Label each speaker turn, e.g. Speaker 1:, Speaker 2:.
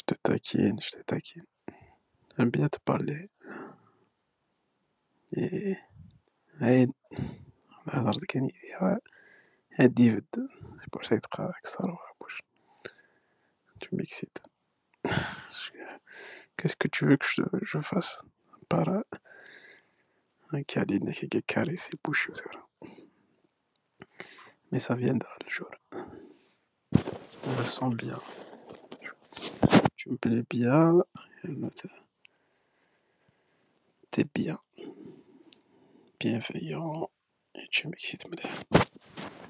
Speaker 1: te taquine, je te taquine. J'aime bien te parler. Et... هاي الهضرة كان ديفيد. C'est pour ça que ça bouge. Tu m'excites. Qu'est-ce que tu veux que je fasse? Par un câlin qui caresse et bouche. Mais ça viendra le jour. Je me sens bien. Tu me plais bien. T'es bien. Bienveillant. Et tu m'excites.